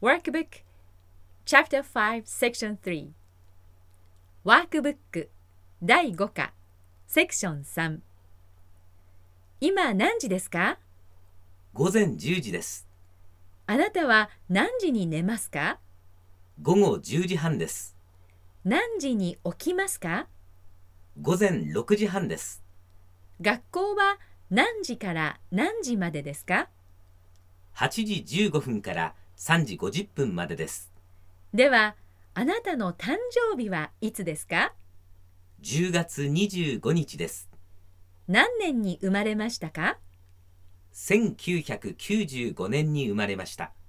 Workbook Chapter 5 Section 3ワークブック第5課セクション3今何時ですか？ 午前10時です。 あなたは何時に寝ますか？ 午後10時半です。 何時に起きますか？ 午前6時半です。 学校は何時から何時までですか？ 8時15分から3時50分までです。 では、あなたの誕生日はいつですか？ 10月25日です。 何年に生まれましたか？ 1995年に生まれました。